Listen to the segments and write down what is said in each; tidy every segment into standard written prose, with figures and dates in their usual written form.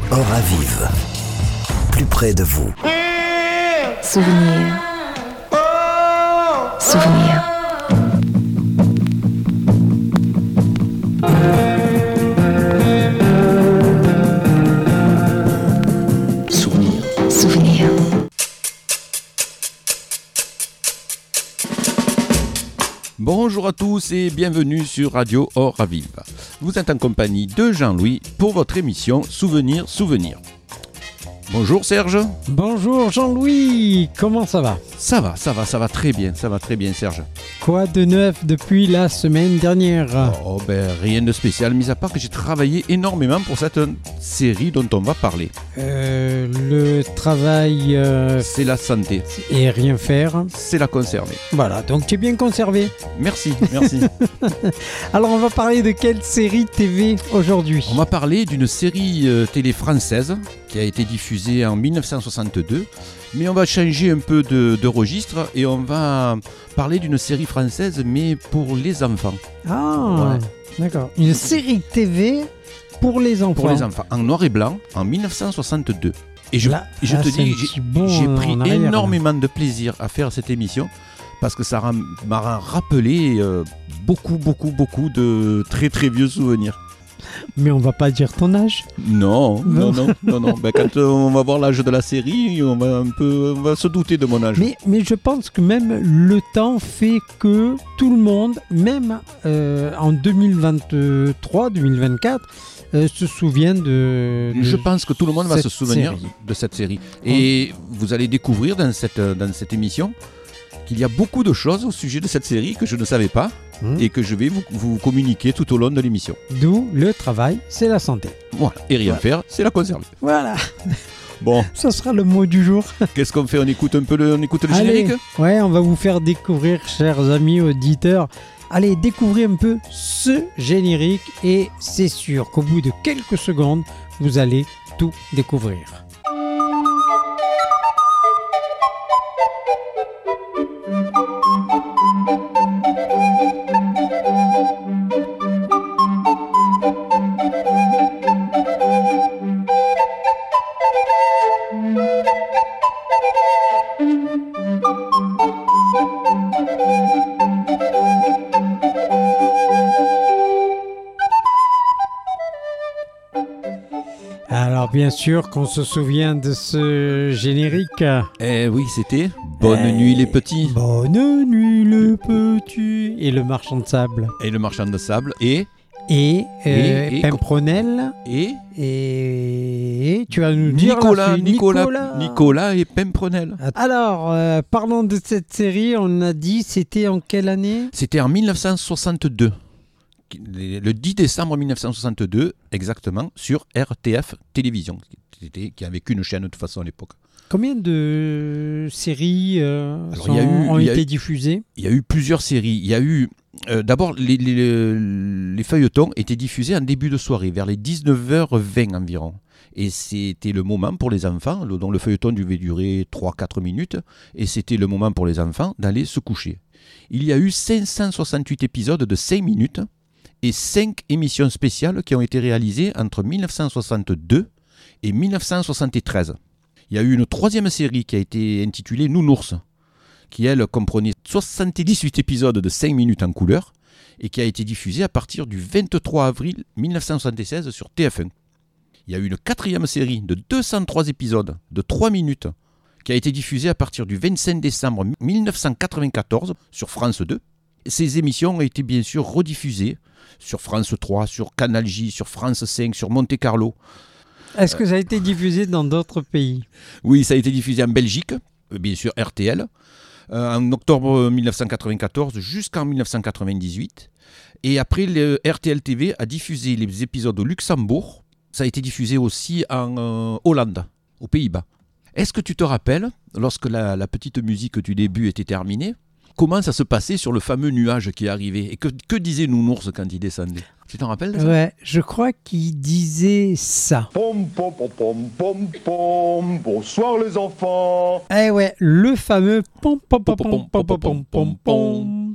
Hora Vive, plus près de vous. Souvenir. Souvenir. Souvenir. Souvenir. Bonjour à tous et bienvenue sur Radio Hora Vive. Vous êtes en compagnie de Jean-Louis pour votre émission Souvenir. Bonjour Serge. Bonjour Jean-Louis, comment ça va ? Ça va très bien Serge. Quoi de neuf depuis la semaine dernière ? Rien de spécial, mis à part que j'ai travaillé énormément pour cette série dont on va parler. Le travail C'est la santé, et rien faire. c'est la conserver. Voilà, donc tu es bien conservé. Merci. Alors on va parler de quelle série TV aujourd'hui ? On va parler d'une série télé française qui a été diffusée en 1962, mais on va changer un peu de registre et on va parler d'une série française mais pour les enfants. Ah, Ouais. d'accord. Une série TV pour les enfants. Pour les enfants, en noir et blanc, en 1962. Et je Là, te c'est dis, un petit bond j'ai pris en arrière. énormément de plaisir à faire cette émission parce que ça m'a rappelé beaucoup de très très vieux souvenirs. Mais on va pas dire ton âge. Non. Quand on va voir l'âge de la série, on va se douter de mon âge. Mais je pense que même le temps fait que tout le monde, même en 2023, 2024, se souvient de Je pense que tout le monde va cette se souvenir série. de cette série. Et vous allez découvrir dans cette émission qu'il y a beaucoup de choses au sujet de cette série que je ne savais pas et que je vais vous communiquer tout au long de l'émission. D'où le travail, c'est la santé. Voilà. Et rien faire, c'est la conserver. Voilà, Bon, ça sera le mot du jour. qu'est-ce qu'on fait ? On écoute le Allez, générique ? ouais, on va vous faire découvrir, chers amis auditeurs. Allez, découvrez un peu ce générique et c'est sûr qu'au bout de quelques secondes, vous allez tout découvrir. Alors bien sûr qu'on se souvient de ce générique. Eh oui, c'était Bonne nuit les petits. Bonne nuit le petit. Et le marchand de sable. Et le marchand de sable et Et Pimpronel. et Et tu vas nous dire la suite. Nicolas et Pimpronel. Alors, parlons de cette série. On a dit c'était en quelle année ? C'était en 1962. Le 10 décembre 1962, exactement, sur RTF Télévision, qui avait qu'une chaîne de toute façon à l'époque. Combien de séries il ont y a été eu- diffusées ? Il y a eu plusieurs séries. Il y a eu d'abord les feuilletons étaient diffusés en début de soirée, vers les 19h20 environ. Et c'était le moment pour les enfants, dont le feuilleton devait durer 3-4 minutes, et c'était le moment pour les enfants d'aller se coucher. Il y a eu 568 épisodes de 5 minutes et 5 émissions spéciales qui ont été réalisées entre 1962 et 1973. Il y a eu une troisième série qui a été intitulée Nounours, qui elle comprenait 78 épisodes de 5 minutes en couleur et qui a été diffusée à partir du 23 avril 1976 sur TF1. Il y a eu une quatrième série de 203 épisodes de 3 minutes qui a été diffusée à partir du 25 décembre 1994 sur France 2. Ces émissions ont été bien sûr rediffusées sur France 3, sur Canal J, sur France 5, sur Monte Carlo. Est-ce que ça a été diffusé dans d'autres pays ? Oui, ça a été diffusé en Belgique, bien sûr RTL, en octobre 1994 jusqu'en 1998. Et après, le RTL TV a diffusé les épisodes au Luxembourg. Ça a été diffusé aussi en Hollande, aux Pays-Bas. Est-ce que tu te rappelles, lorsque la petite musique du début était terminée, comment ça se passait sur le fameux nuage qui arrivait ? Et que disait Nounours quand il descendait ? Tu t'en rappelles de ça ? Ouais, je crois qu'il disait ça. Pom pom pom pom pom pom. Bonsoir les enfants. Eh ouais, le fameux pom pom pom pom pom pom pom pom.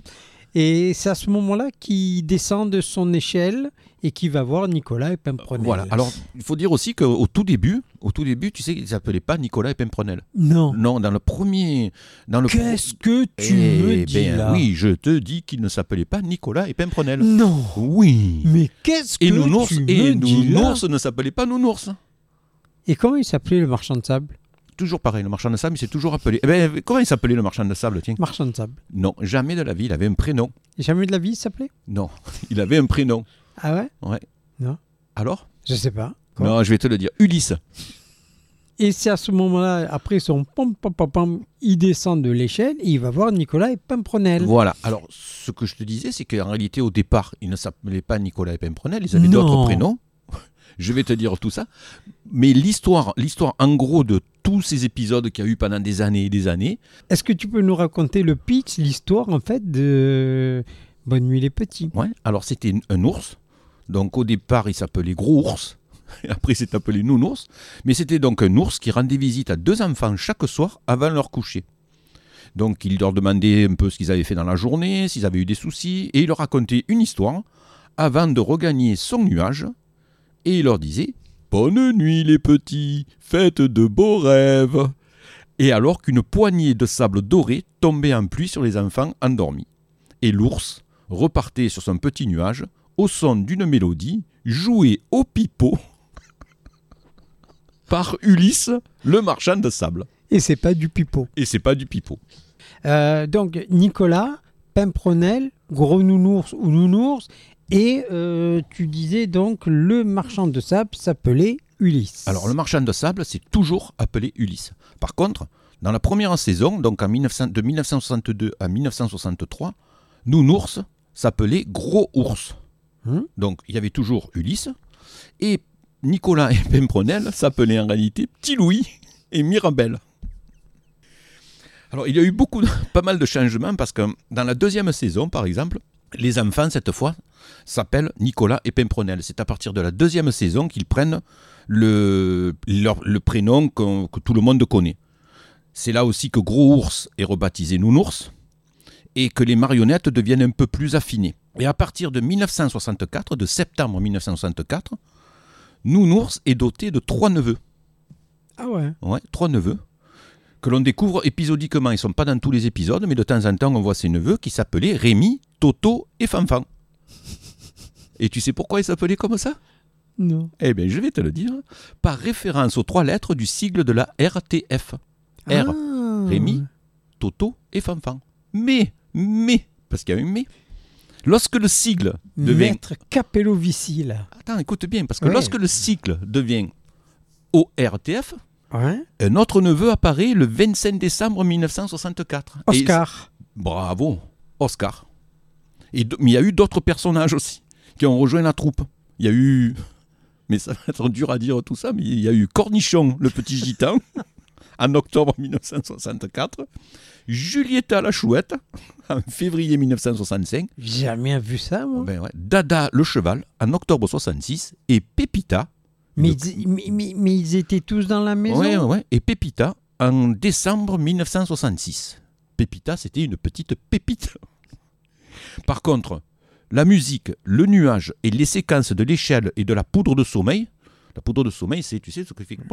Et c'est à ce moment-là qu'il descend de son échelle et qu'il va voir Nicolas et Pimprenel. Voilà. Alors, il faut dire aussi qu'au tout début, tu sais qu'ils ne s'appelaient pas Nicolas et Pimprenel. Non. Non, dans le premier... Qu'est-ce que tu me dis là? Oui, je te dis qu'ils ne s'appelaient pas Nicolas et Pimprenel. Non. Oui. Mais qu'est-ce que Et Nounours, tu me dis là? Nounours ne s'appelait pas Nounours. Et comment il s'appelait le marchand de sable? Toujours pareil, le marchand de sable, il s'est toujours appelé... comment il s'appelait le marchand de sable, tiens? Marchand de sable. Non, jamais de la vie, il avait un prénom. Et jamais de la vie il s'appelait? Non, il avait un prénom. Ah ouais? Ouais. Non. Alors? Je sais pas. Quoi? Non, je vais te le dire. Ulysse. Et c'est à ce moment-là, après son pom pom pom pom, il descend de l'échelle et il va voir Nicolas et Pimprenel. Voilà. Alors, ce que je te disais, c'est qu'en réalité, au départ, ils ne s'appelaient pas Nicolas et Pimprenel, ils avaient Non. d'autres prénoms. Je vais te dire tout ça. Mais l'histoire, en gros, de tous ces épisodes qu'il y a eu pendant des années et des années. Est-ce que tu peux nous raconter le pitch, l'histoire en fait de Bonne nuit les petits? Ouais. Alors, c'était un ours. Donc, au départ, il s'appelait Gros Ours. Et après, il s'est appelé Nounours. Mais c'était donc un ours qui rendait visite à 2 enfants chaque soir avant leur coucher. Donc, il leur demandait un peu ce qu'ils avaient fait dans la journée, s'ils avaient eu des soucis. Et il leur racontait une histoire avant de regagner son nuage. Et il leur disait « Bonne nuit les petits, faites de beaux rêves !» Et alors qu'une poignée de sable doré tombait en pluie sur les enfants endormis. Et l'ours repartait sur son petit nuage au son d'une mélodie jouée au pipeau par Ulysse, le marchand de sable. Et c'est pas du pipeau. Et c'est pas du pipeau. Donc Nicolas, Pimprenel, Gros Nounours ou Nounours, et tu disais donc le marchand de sable s'appelait Ulysse. Alors le marchand de sable c'est toujours appelé Ulysse. Par contre, dans la première saison, donc de 1962 à 1963, Nounours s'appelait Gros Ours. Donc il y avait toujours Ulysse, et Nicolas et Pimprenel s'appelaient en réalité Petit Louis et Mirabelle. Alors il y a eu pas mal de changements parce que dans la deuxième saison, par exemple, les enfants cette fois s'appellent Nicolas et Pimprenel. C'est à partir de la deuxième saison qu'ils prennent le prénom que tout le monde connaît. C'est là aussi que Gros Ours est rebaptisé Nounours et que les marionnettes deviennent un peu plus affinées. Et à partir de 1964, de septembre 1964, Nounours est doté de 3 neveux. Ah ouais? Ouais, 3 neveux que l'on découvre épisodiquement. Ils ne sont pas dans tous les épisodes, mais de temps en temps, on voit ces neveux qui s'appelaient Rémi, Toto et Fanfan. Et tu sais pourquoi ils s'appelaient comme ça? Non. Eh bien, je vais te le dire. Par référence aux 3 lettres du sigle de la RTF. R, Rémi, Toto et Fanfan. Mais, parce qu'il y a un mais, lorsque le sigle devient... Maître Capello-Vici, là. Attends, écoute bien, parce que Ouais. lorsque le sigle devient ORTF, Ouais. un autre neveu apparaît le 25 décembre 1964. Oscar. Bravo, Oscar. Mais il y a eu d'autres personnages aussi qui ont rejoint la troupe. Il y a eu, mais ça va être dur à dire tout ça, mais il y a eu Cornichon, le petit gitan, en octobre 1964. Julieta la chouette, en février 1965. J'ai jamais vu ça, moi. Ben ouais. Dada le cheval, en octobre 66. Et Pépita. Mais ils étaient tous dans la maison? Ouais. Et Pépita, en décembre 1966. Pépita, c'était une petite pépite. Par contre, la musique, le nuage et les séquences de l'échelle et de la poudre de sommeil, la poudre de sommeil, c'est, tu sais, ce qui fait...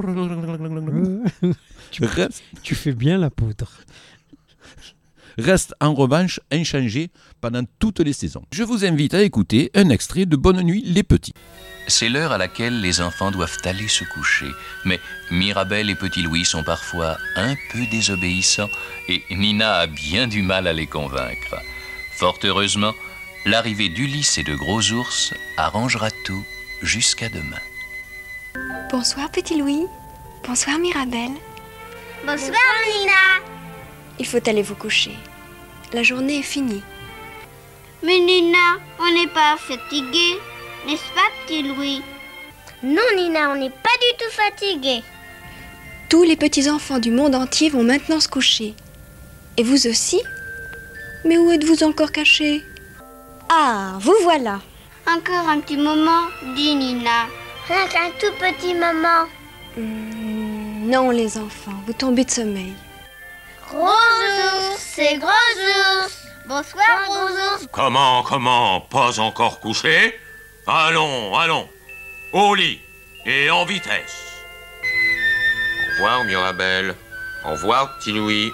Tu fais bien la poudre. Reste en revanche inchangé pendant toutes les saisons. Je vous invite à écouter un extrait de Bonne nuit les petits. C'est l'heure à laquelle les enfants doivent aller se coucher. Mais Mirabelle et Petit Louis sont parfois un peu désobéissants et Nina a bien du mal à les convaincre. Fort heureusement, l'arrivée d'Ulysse et de Gros Ours arrangera tout jusqu'à demain. Bonsoir Petit Louis. Bonsoir Mirabelle. Bonsoir Nina. Il faut aller vous coucher. La journée est finie. Mais Nina, on n'est pas fatigué, n'est-ce pas Petit Louis? Non Nina, on n'est pas du tout fatigué. Tous les petits-enfants du monde entier vont maintenant se coucher. Et vous aussi? Mais où êtes-vous encore cachés? Ah, vous voilà. Encore un petit moment, dit Nina. Rien qu'un tout petit moment. Non les enfants, vous tombez de sommeil. Gros ours, c'est gros ours. Bonsoir, gros ours. Comment, pas encore couché? Allons, au lit, et en vitesse. Au revoir, Mirabelle. Au revoir, petit Louis.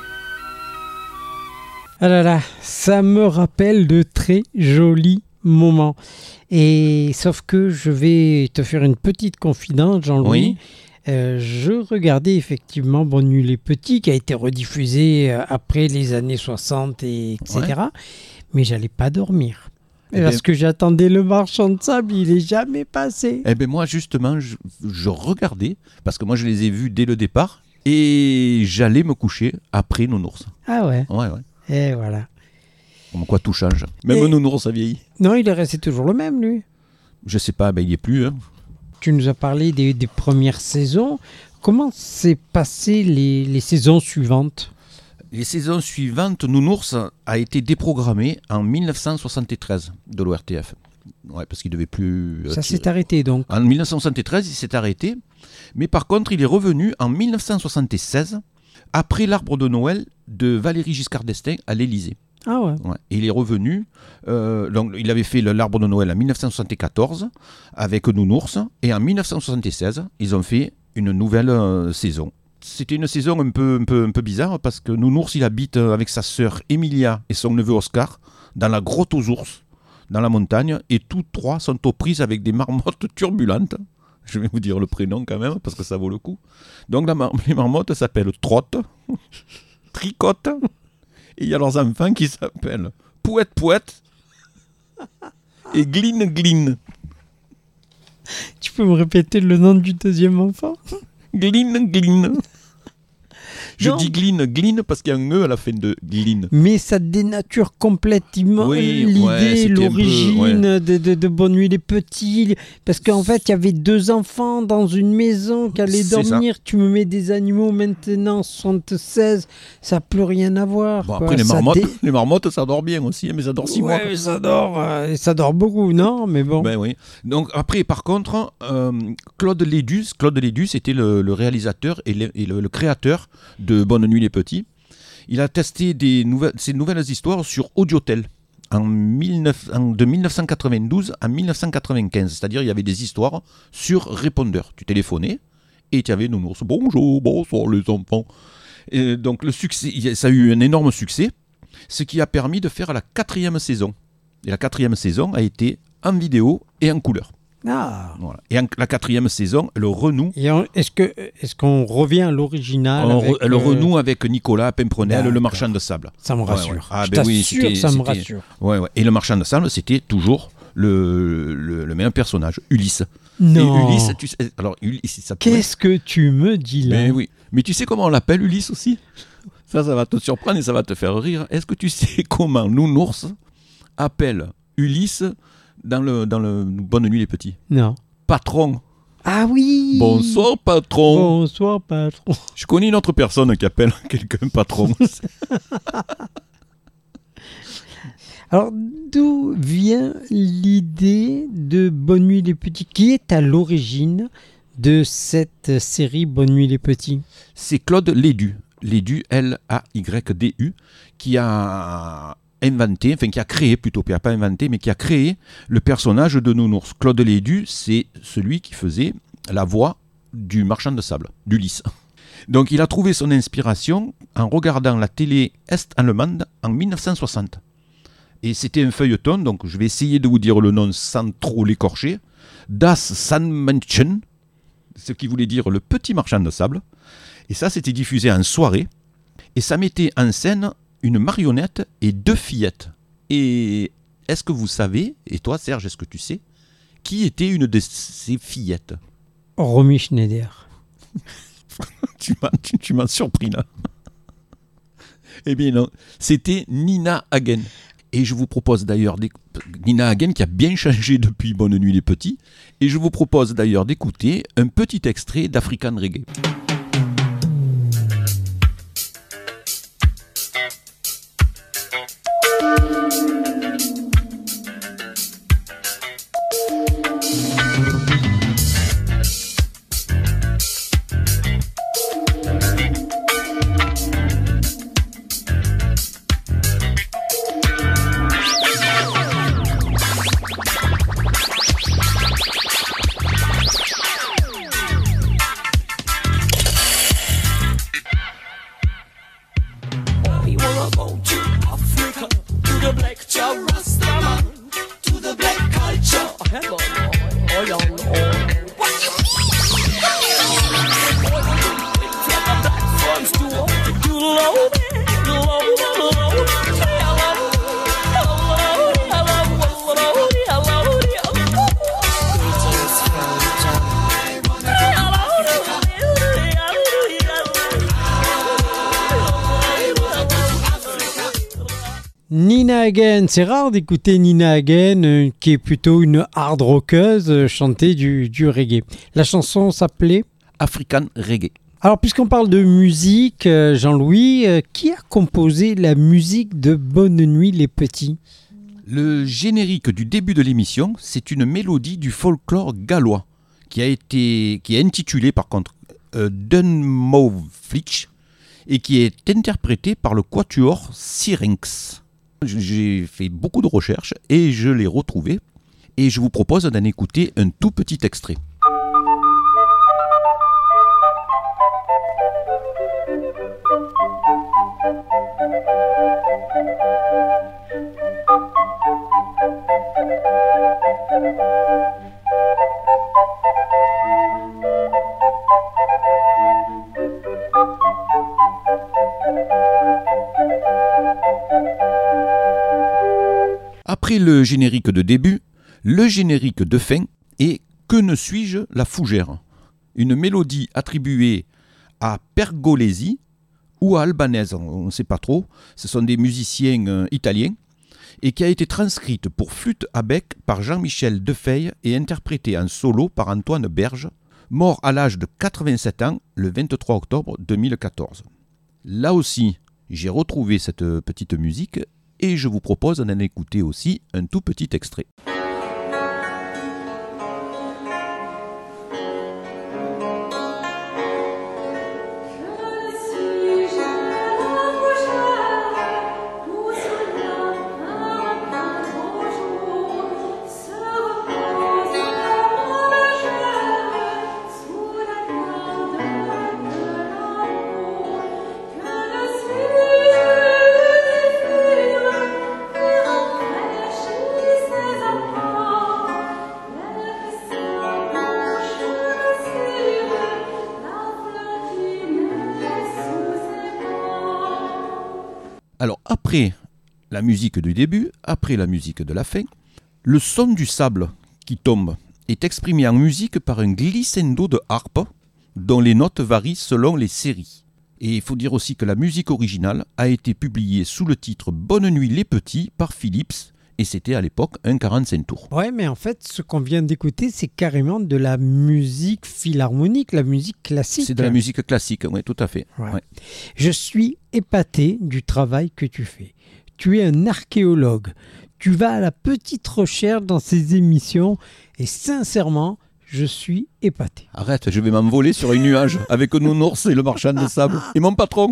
Ah là là, ça me rappelle de très jolis moments. Et sauf que je vais te faire une petite confidence, Jean-Louis. Oui. Je regardais effectivement Bonne Nuit les Petits, qui a été rediffusé après les années 60, etc. Ouais. Mais j'allais pas dormir. Eh Parce ben- que j'attendais le marchand de sable, il est jamais passé. Eh bien moi justement, je regardais, parce que moi je les ai vus dès le départ, et j'allais me coucher après Nounours. Ah ouais, Ouais. et voilà. Comme quoi tout change. Même Et- Nounours a vieilli. Non, il est resté toujours le même, lui. Je sais pas, il y est plus. Hein. Tu nous as parlé des premières saisons. Comment s'est passé les saisons suivantes? Les saisons suivantes, Nounours a été déprogrammé en 1973 de l'ORTF. Ouais, parce qu'il devait plus... Ça s'est arrêté donc. En 1973, il s'est arrêté. Mais par contre, il est revenu en 1976, après l'Arbre de Noël de Valéry Giscard d'Estaing à l'Élysée. Ah ouais. Ouais. Et il est revenu, donc il avait fait l'Arbre de Noël en 1974 avec Nounours, et en 1976, ils ont fait une nouvelle saison. C'était une saison un peu bizarre, parce que Nounours, il habite avec sa sœur Emilia et son neveu Oscar dans la grotte aux ours, dans la montagne, et tous trois sont aux prises avec des marmottes turbulentes. Je vais vous dire le prénom quand même, parce que ça vaut le coup. Donc les marmottes s'appellent Trotte, Tricotte, et il y a leurs enfants qui s'appellent Pouette et Gline. Tu peux me répéter le nom du deuxième enfant? Gline. Je Non. dis Gline parce qu'il y a un E à la fin de Gline. Mais ça dénature complètement Oui, l'idée, ouais, c'était un peu, l'origine de Bonne Nuit les Petits. Parce qu'en fait, il y avait deux enfants dans une maison qui allaient C'est dormir. Tu me mets des animaux maintenant, 76, ça n'a plus rien à voir. Bon, quoi. après, Ça les marmottes, ça dort bien aussi, mais ça dort 6 mois. Ouais, mais ça dort, et ça dort beaucoup, non? Mais bon. Ben oui. Donc après, par contre, Claude Lédus était le réalisateur et le créateur de Bonne Nuit les Petits. Il a testé ces nouvelles histoires sur Audiotel de 1992 à 1995. C'est-à-dire, il y avait des histoires sur répondeur. Tu téléphonais et tu avais Nounours. Bonjour, bonsoir les enfants. Et donc le succès, ça a eu un énorme succès, ce qui a permis de faire la 4e saison. Et la 4e saison a été en vidéo et en couleur. Ah. Voilà. Et la 4e saison, le renoue. Et est-ce qu'on revient à l'original Le renoue avec Nicolas Pimprenel, D'accord. le marchand de sable. Ça me rassure. Ouais. Ah, Je ben oui, t'assure, ça me rassure. Ouais. Et le marchand de sable, c'était toujours le même personnage, Ulysse. Non. Et Ulysse, tu sais, alors Ulysse, ça pourrait- Qu'est-ce que tu me dis là? Mais oui. Mais tu sais comment on l'appelle, Ulysse aussi? Ça va te surprendre et ça va te faire rire. Est-ce que tu sais comment Nounours appelle Ulysse dans le Bonne Nuit les Petits? Non. Patron. Ah oui. Bonsoir patron. Bonsoir patron. Je connais une autre personne qui appelle quelqu'un patron. Alors d'où vient l'idée de Bonne Nuit les Petits? Qui est à l'origine de cette série Bonne Nuit les Petits? C'est Claude Lédus, L-A-Y-D-U, qui a inventé, enfin qui a créé plutôt, qui n'a pas inventé, mais qui a créé le personnage de Nounours. Claude Lédus, c'est celui qui faisait la voix du marchand de sable, d'Ulysse. Donc il a trouvé son inspiration en regardant la télé est-allemande en 1960. Et c'était un feuilleton, donc je vais essayer de vous dire le nom sans trop l'écorcher. Das Sandmännchen, ce qui voulait dire le petit marchand de sable. Et ça, c'était diffusé en soirée. Et ça mettait en scène une marionnette et 2 fillettes. Et est-ce que vous savez, et toi Serge, est-ce que tu sais, qui était une de ces fillettes? Romy Schneider. Tu m'as surpris là. Eh bien non, c'était Nina Hagen. Et je vous propose d'ailleurs, Nina Hagen qui a bien changé depuis Bonne Nuit les Petits, et je vous propose d'ailleurs d'écouter un petit extrait d'African Reggae. Nina Hagen, c'est rare d'écouter Nina Hagen, qui est plutôt une hard rockeuse, chanter du reggae. La chanson s'appelait African Reggae. Alors, puisqu'on parle de musique, Jean-Louis, qui a composé la musique de Bonne Nuit les Petits ? Le générique du début de l'émission, c'est une mélodie du folklore gallois qui est intitulée par contre Dunmove Flitch et qui est interprétée par le quatuor Syrinx. J'ai fait beaucoup de recherches et je l'ai retrouvé et je vous propose d'en écouter un tout petit extrait. Après le générique de début, le générique de fin est « Que ne suis-je la fougère ?» Une mélodie attribuée à Pergolesi ou à Albanese, on ne sait pas trop. Ce sont des musiciens italiens et qui a été transcrite pour flûte à bec par Jean-Michel Defeille et interprétée en solo par Antoine Berge, mort à l'âge de 87 ans le 23 octobre 2014. Là aussi, j'ai retrouvé cette petite musique et je vous propose d'en écouter aussi un tout petit extrait. Alors après la musique du début, après la musique de la fin, le son du sable qui tombe est exprimé en musique par un glissando de harpe dont les notes varient selon les séries. Et il faut dire aussi que la musique originale a été publiée sous le titre Bonne Nuit les Petits par Philips et c'était à l'époque un 45 tours. Ouais, mais en fait, ce qu'on vient d'écouter, c'est carrément de la musique philharmonique, la musique classique. C'est de la musique classique, oui, tout à fait. Ouais. Ouais. Je suis épaté du travail que tu fais. Tu es un archéologue. Tu vas à la petite recherche dans ces émissions et sincèrement, je suis épaté. Arrête, je vais m'envoler sur un nuage avec Nounours et le marchand de sable et mon patron.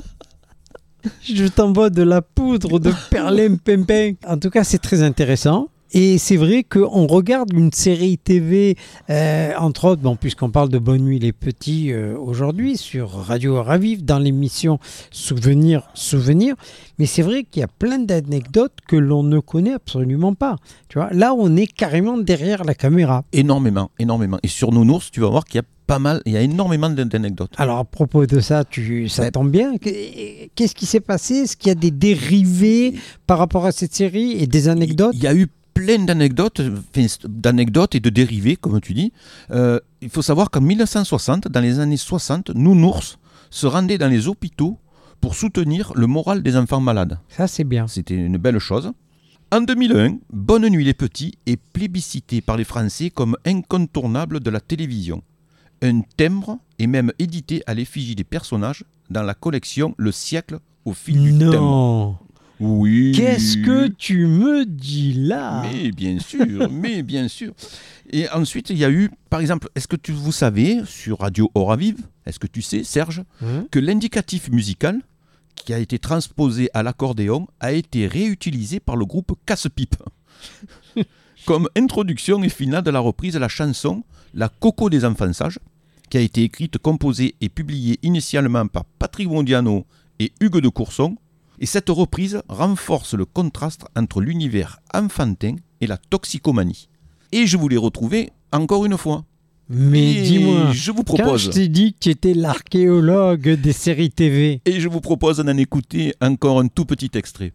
Je t'envoie de la poudre de perlimpinpin. En tout cas, c'est très intéressant. Et c'est vrai qu'on regarde une série TV, entre autres, bon, puisqu'on parle de Bonne Nuit les Petits aujourd'hui, sur Radio Raviv, dans l'émission Souvenir. Mais c'est vrai qu'il y a plein d'anecdotes que l'on ne connaît absolument pas. Tu vois, là, on est carrément derrière la caméra. Énormément. Et sur Nounours, tu vas voir qu'il y a pas mal, il y a énormément d'anecdotes. Alors à propos de ça, ça tombe bien. Qu'est-ce qui s'est passé ? Est-ce qu'il y a des dérivés par rapport à cette série et des anecdotes ? Il y a eu plein d'anecdotes et de dérivés, comme tu dis. Il faut savoir qu'en 1960, dans les années 60, Nounours se rendait dans les hôpitaux pour soutenir le moral des enfants malades. Ça, c'est bien. C'était une belle chose. En 2001, Bonne Nuit les Petits est plébiscité par les Français comme incontournable de la télévision. Un timbre est même édité à l'effigie des personnages dans la collection Le siècle au fil du timbre. Non. Oui. Qu'est-ce que tu me dis là ? Mais bien sûr. Et ensuite, il y a eu, par exemple, est-ce que vous savez, sur Radio Oraviv, est-ce que tu sais, Serge, que l'indicatif musical qui a été transposé à l'accordéon a été réutilisé par le groupe Casse-Pipe comme introduction et finale de la reprise de la chanson La Coco des enfants sages, qui a été écrite, composée et publiée initialement par Patrick Mondiano et Hugues de Courson. Et cette reprise renforce le contraste entre l'univers enfantin et la toxicomanie. Et je voulais retrouver encore une fois. Mais dis-moi, je vous propose, quand je t'ai dit que tu étais l'archéologue des séries TV. Et je vous propose d'en écouter encore un tout petit extrait.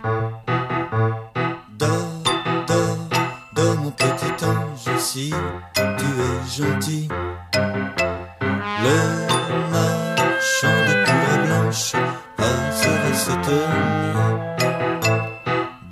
Dors, mon petit ange, si tu es gentil. Le marchand de poudre blanche passera cette nuit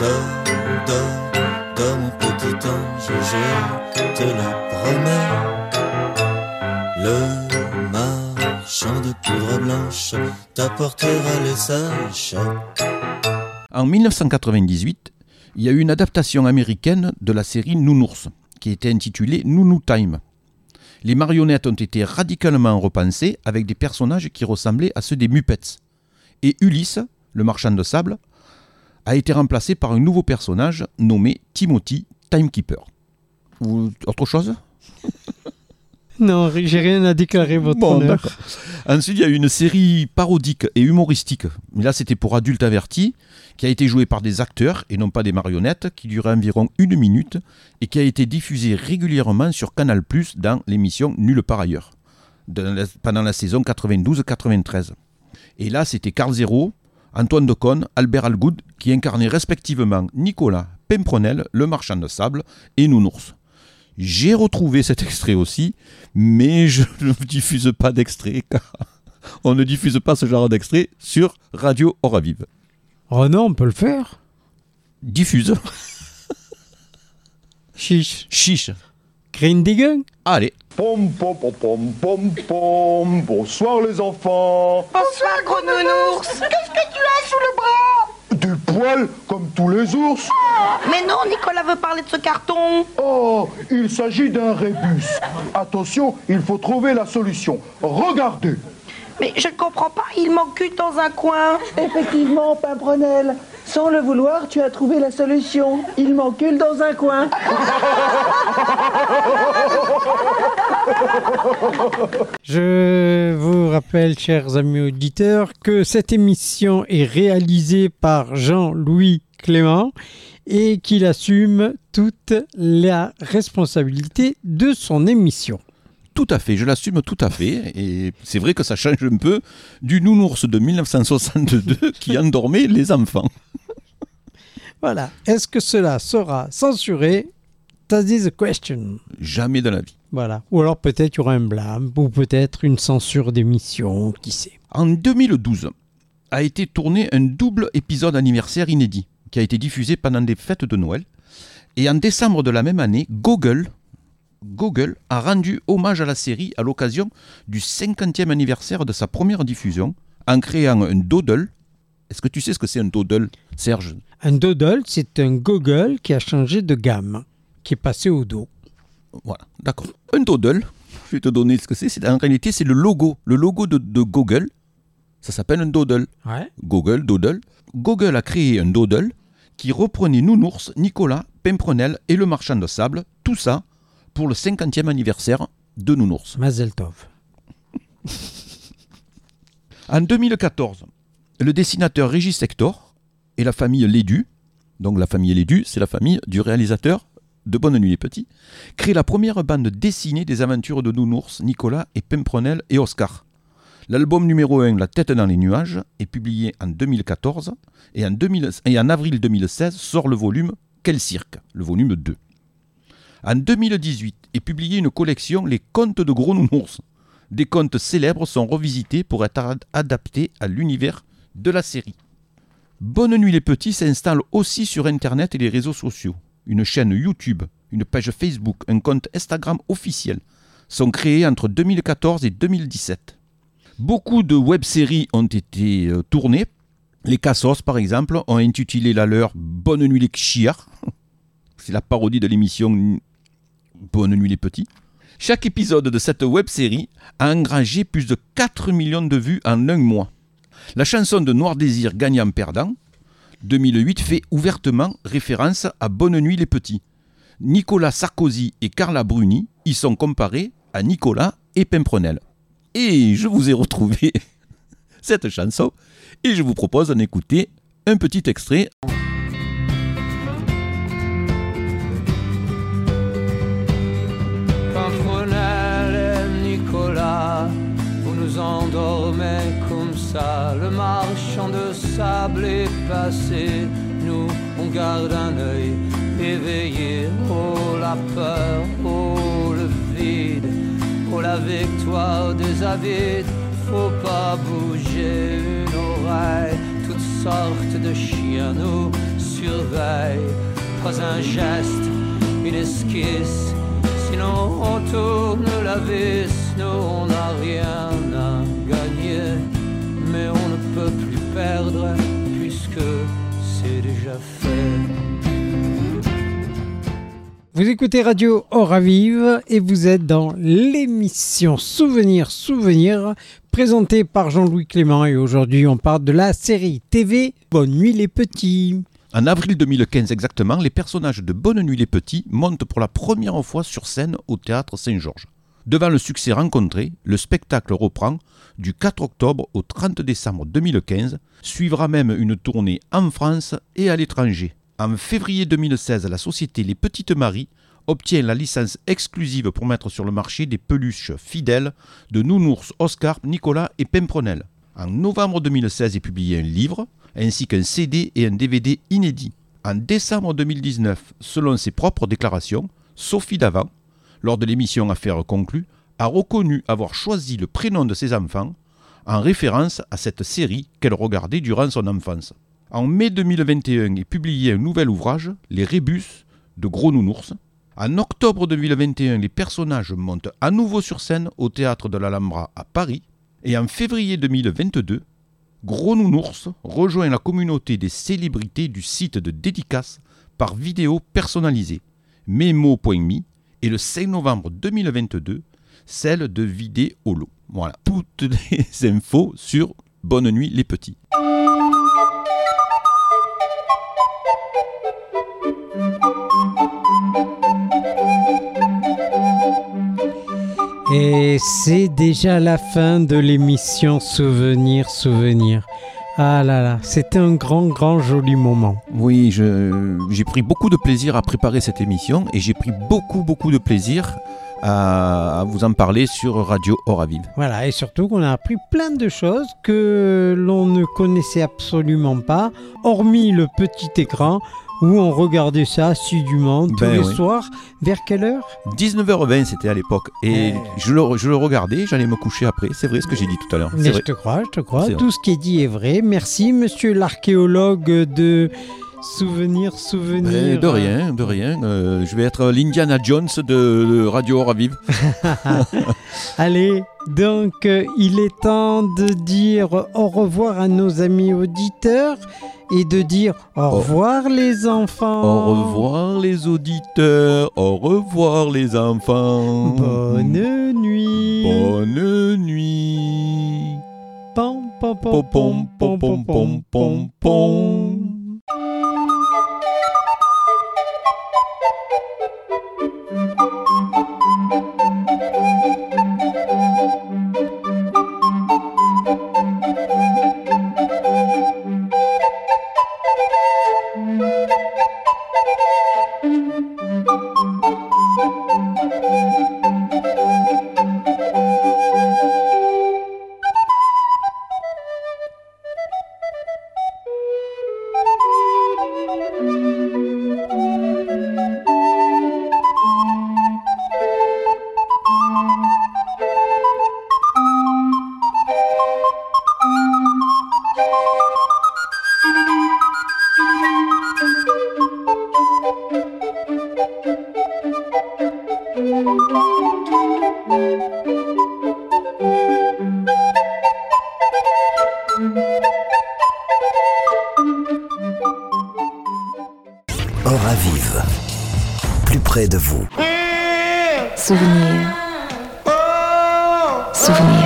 champ de poudre blanche t'apportera les sages. En 1998, il y a eu une adaptation américaine de la série Nounours, qui était intitulée Nounou Time. Les marionnettes ont été radicalement repensées avec des personnages qui ressemblaient à ceux des Muppets. Et Ulysse, le marchand de sable, a été remplacé par un nouveau personnage nommé Timothy Timekeeper. Ou autre chose ? Non, j'ai rien à déclarer, votre honneur. D'accord. Ensuite, il y a eu une série parodique et humoristique, mais là c'était pour adultes avertis, qui a été jouée par des acteurs et non pas des marionnettes, qui durait environ 1 minute et qui a été diffusée régulièrement sur Canal+ dans l'émission Nulle part ailleurs, pendant la saison 92-93. Et là, c'était Carl Zero, Antoine Decaune, Albert Algoud, qui incarnaient respectivement Nicolas Pimprenel, le marchand de sable, et Nounours. J'ai retrouvé cet extrait aussi, mais je ne diffuse pas d'extrait, car on ne diffuse pas ce genre d'extrait sur Radio Oravive. Oh non, on peut le faire. Diffuse. Chiche. Chiche. Green Digger. Allez. Pom pom pom pom pom pom. Bonsoir les enfants. Bonsoir gros nounours. Qu'est-ce que tu as sous le bras? Des poils comme tous les ours. Mais non, Nicolas veut parler de ce carton. Oh, il s'agit d'un rébus. Attention, il faut trouver la solution. Regardez. Mais je ne comprends pas, il m'encule dans un coin. Effectivement, Pimprenel. Sans le vouloir, tu as trouvé la solution. Il m'encule dans un coin. Je vous rappelle, chers amis auditeurs, que cette émission est réalisée par Jean-Louis Clément et qu'il assume toute la responsabilité de son émission. Tout à fait, je l'assume tout à fait. Et c'est vrai que ça change un peu du nounours de 1962 qui endormait les enfants. Voilà. Est-ce que cela sera censuré? That is a question. Jamais de la vie. Voilà. Ou alors peut-être il y aura un blâme, ou peut-être une censure d'émission, qui sait. En 2012, a été tourné un double épisode anniversaire inédit, qui a été diffusé pendant des fêtes de Noël. Et en décembre de la même année, Google a rendu hommage à la série à l'occasion du 50e anniversaire de sa première diffusion, en créant un doodle. Est-ce que tu sais ce que c'est un doodle, Serge? Un doodle, c'est un Google qui a changé de gamme, qui est passé au dos. Voilà, d'accord. Un doodle, je vais te donner ce que c'est. En réalité, c'est le logo de Google. Ça s'appelle un doodle. Ouais. Google, doodle. Google a créé un doodle qui reprenait Nounours, Nicolas, Pimprenel et le marchand de sable. Tout ça pour le 50e anniversaire de Nounours. Mazel tov. En 2014, le dessinateur Régis Hector et la famille Lédu, donc la famille Lédu, c'est la famille du réalisateur de Bonne Nuit les Petits, créent la première bande dessinée des aventures de Nounours, Nicolas et Pimprenel et Oscar. L'album numéro 1, La tête dans les nuages, est publié en 2014 et en avril 2016 sort le volume Quel cirque, le volume 2. En 2018 est publiée une collection Les contes de Gros Nounours. Des contes célèbres sont revisités pour être adaptés à l'univers de la série. Bonne Nuit les Petits s'installe aussi sur Internet et les réseaux sociaux. Une chaîne YouTube, une page Facebook, un compte Instagram officiel sont créés entre 2014 et 2017. Beaucoup de web-séries ont été tournées. Les Cassos, par exemple, ont intitulé la leur Bonne Nuit les Chiards. C'est la parodie de l'émission Bonne Nuit les Petits. Chaque épisode de cette web-série a engrangé plus de 4 millions de vues en un mois. La chanson de Noir Désir Gagnant-Perdant, 2008, fait ouvertement référence à Bonne Nuit les Petits. Nicolas Sarkozy et Carla Bruni y sont comparés à Nicolas et Pimprenel. Et je vous ai retrouvé cette chanson et je vous propose d'en écouter un petit extrait. Pimprenel et Nicolas, vous nous endormez comme ça. Le marchand de sable est passé, nous on garde un œil éveillé. Oh la peur, oh le vide, oh la victoire des avides. Faut pas bouger une oreille, toutes sortes de chiens nous surveillent. Pas un geste, une esquisse, sinon on tourne la vis. Nous on n'a rien à gagner. Vous écoutez Radio Oravive et vous êtes dans l'émission Souvenir, présentée par Jean-Louis Clément. Et aujourd'hui, on parle de la série TV Bonne Nuit les Petits. En avril 2015 exactement, les personnages de Bonne Nuit les Petits montent pour la première fois sur scène au Théâtre Saint-Georges. Devant le succès rencontré, le spectacle reprend du 4 octobre au 30 décembre 2015, suivra même une tournée en France et à l'étranger. En février 2016, la société Les Petites Maries obtient la licence exclusive pour mettre sur le marché des peluches fidèles de Nounours, Oscar, Nicolas et Pimprenel. En novembre 2016 est publié un livre, ainsi qu'un CD et un DVD inédits. En décembre 2019, selon ses propres déclarations, Sophie Davant, lors de l'émission Affaires conclues, a reconnu avoir choisi le prénom de ses enfants en référence à cette série qu'elle regardait durant son enfance. En mai 2021 est publié un nouvel ouvrage, Les Rébus de Gros Nounours. En octobre 2021, les personnages montent à nouveau sur scène au Théâtre de l'Alhambra à Paris. Et en février 2022, Gros Nounours rejoint la communauté des célébrités du site de dédicace par vidéo personnalisée, Memo.me, et le 5 novembre 2022, celle de Vidéolo. Voilà, toutes les infos sur Bonne Nuit les Petits. Et c'est déjà la fin de l'émission Souvenir. Ah là là, c'était un grand joli moment. Oui, j'ai pris beaucoup de plaisir à préparer cette émission et j'ai pris beaucoup de plaisir à vous en parler sur Radio Oravive. Voilà, et surtout qu'on a appris plein de choses que l'on ne connaissait absolument pas, hormis le petit écran où on regardait ça assidûment tous les soirs. Vers quelle heure ? 19h20 c'était à l'époque. Et je le regardais, j'allais me coucher après. C'est vrai ce que j'ai dit tout à l'heure. Mais je te crois. Tout ce qui est dit est vrai. Merci monsieur l'archéologue de Souvenir. De rien. Je vais être l'Indiana Jones de Radio Oravive. Allez, donc il est temps de dire au revoir à nos amis auditeurs et de dire au revoir les enfants. Au revoir les auditeurs, au revoir les enfants. Bonne nuit. Bonne nuit. Pom pom pom pom pom pom pom pom pom. Oravive, plus près de vous. Souvenir.